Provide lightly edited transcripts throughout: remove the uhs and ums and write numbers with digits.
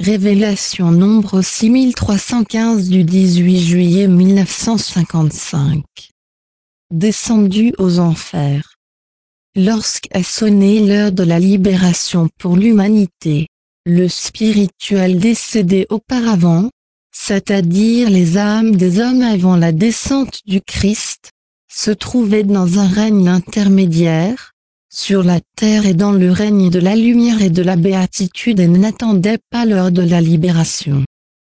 Révélation nombre 6315 du 18 juillet 1955. Descendu aux enfers. Lorsqu'a sonné l'heure de la libération pour l'humanité, le spirituel décédé auparavant, c'est-à-dire les âmes des hommes avant la descente du Christ, se trouvait dans un règne intermédiaire, sur la terre et dans le règne de la lumière et de la béatitude et n'attendait pas l'heure de la libération.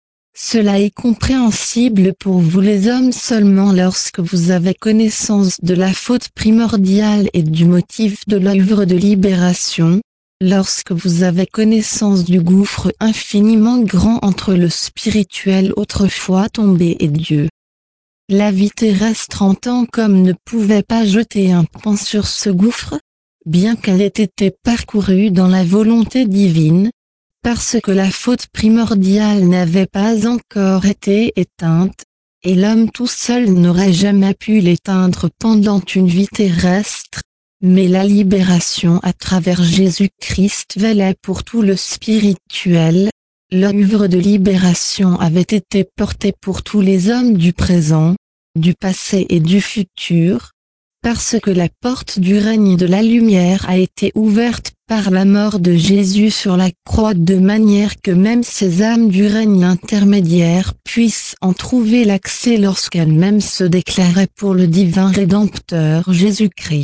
Cela est compréhensible pour vous les hommes seulement lorsque vous avez connaissance de la faute primordiale et du motif de l'œuvre de libération, lorsque vous avez connaissance du gouffre infiniment grand entre le spirituel autrefois tombé et Dieu. La vie terrestre en tant qu'homme ne pouvait pas jeter un pan sur ce gouffre, bien qu'elle ait été parcourue dans la volonté divine, parce que la faute primordiale n'avait pas encore été éteinte, et l'homme tout seul n'aurait jamais pu l'éteindre pendant une vie terrestre, mais la libération à travers Jésus-Christ valait pour tout le spirituel, l'œuvre de libération avait été portée pour tous les hommes du présent, du passé et du futur, parce que la porte du règne de la lumière a été ouverte par la mort de Jésus sur la croix de manière que même ces âmes du règne intermédiaire puissent en trouver l'accès lorsqu'elles-mêmes se déclaraient pour le divin Rédempteur Jésus-Christ.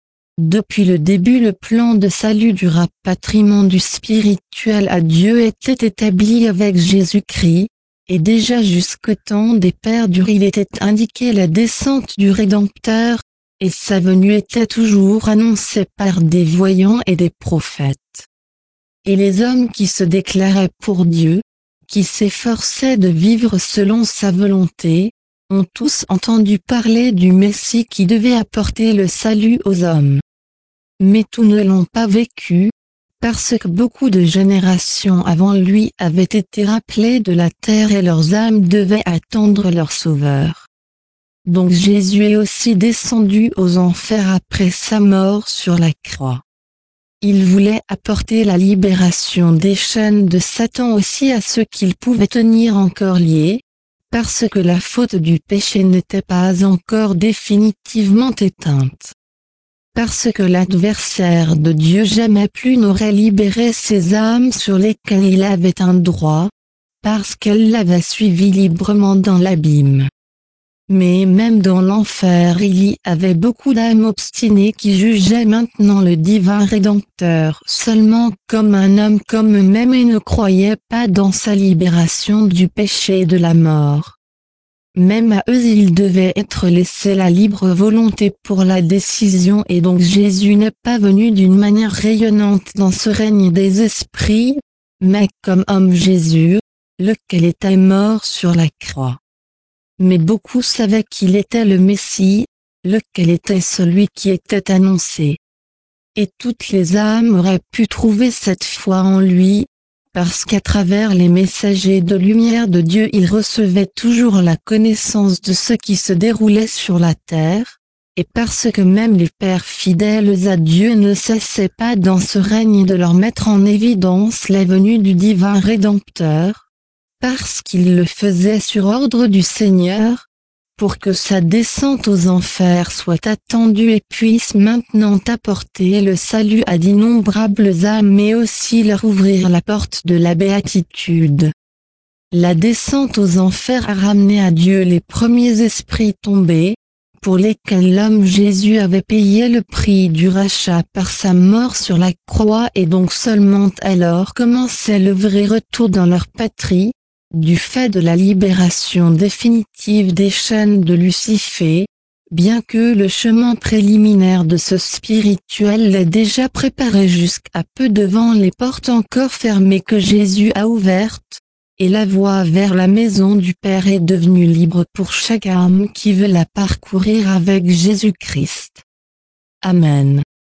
Depuis le début le plan de salut du rapatriement du spirituel à Dieu était établi avec Jésus-Christ, et déjà jusqu'au temps des pères il était indiqué la descente du Rédempteur, et sa venue était toujours annoncée par des voyants et des prophètes. Et les hommes qui se déclaraient pour Dieu, qui s'efforçaient de vivre selon sa volonté, ont tous entendu parler du Messie qui devait apporter le salut aux hommes. Mais tous ne l'ont pas vécu, parce que beaucoup de générations avant lui avaient été rappelées de la terre et leurs âmes devaient attendre leur Sauveur. Donc Jésus est aussi descendu aux enfers après sa mort sur la croix. Il voulait apporter la libération des chaînes de Satan aussi à ceux qu'il pouvait tenir encore liés, parce que la faute du péché n'était pas encore définitivement éteinte. Parce que l'adversaire de Dieu jamais plus n'aurait libéré ces âmes sur lesquelles il avait un droit, parce qu'elles l'avaient suivi librement dans l'abîme. Mais même dans l'enfer il y avait beaucoup d'âmes obstinées qui jugeaient maintenant le divin Rédempteur seulement comme un homme comme eux-mêmes et ne croyaient pas dans sa libération du péché et de la mort. Même à eux il devait être laissé la libre volonté pour la décision et donc Jésus n'est pas venu d'une manière rayonnante dans ce règne des esprits, mais comme homme Jésus, lequel était mort sur la croix. Mais beaucoup savaient qu'il était le Messie, lequel était celui qui était annoncé. Et toutes les âmes auraient pu trouver cette foi en lui, parce qu'à travers les messagers de lumière de Dieu il recevait toujours la connaissance de ce qui se déroulait sur la terre, et parce que même les pères fidèles à Dieu ne cessaient pas dans ce règne de leur mettre en évidence la venue du divin Rédempteur, parce qu'il le faisait sur ordre du Seigneur, pour que sa descente aux enfers soit attendue et puisse maintenant apporter le salut à d'innombrables âmes mais aussi leur ouvrir la porte de la béatitude. La descente aux enfers a ramené à Dieu les premiers esprits tombés, pour lesquels l'homme Jésus avait payé le prix du rachat par sa mort sur la croix et donc seulement alors commençait le vrai retour dans leur patrie, du fait de la libération définitive des chaînes de Lucifer, bien que le chemin préliminaire de ce spirituel l'ait déjà préparé jusqu'à peu devant les portes encore fermées que Jésus a ouvertes, et la voie vers la maison du Père est devenue libre pour chaque âme qui veut la parcourir avec Jésus-Christ. Amen.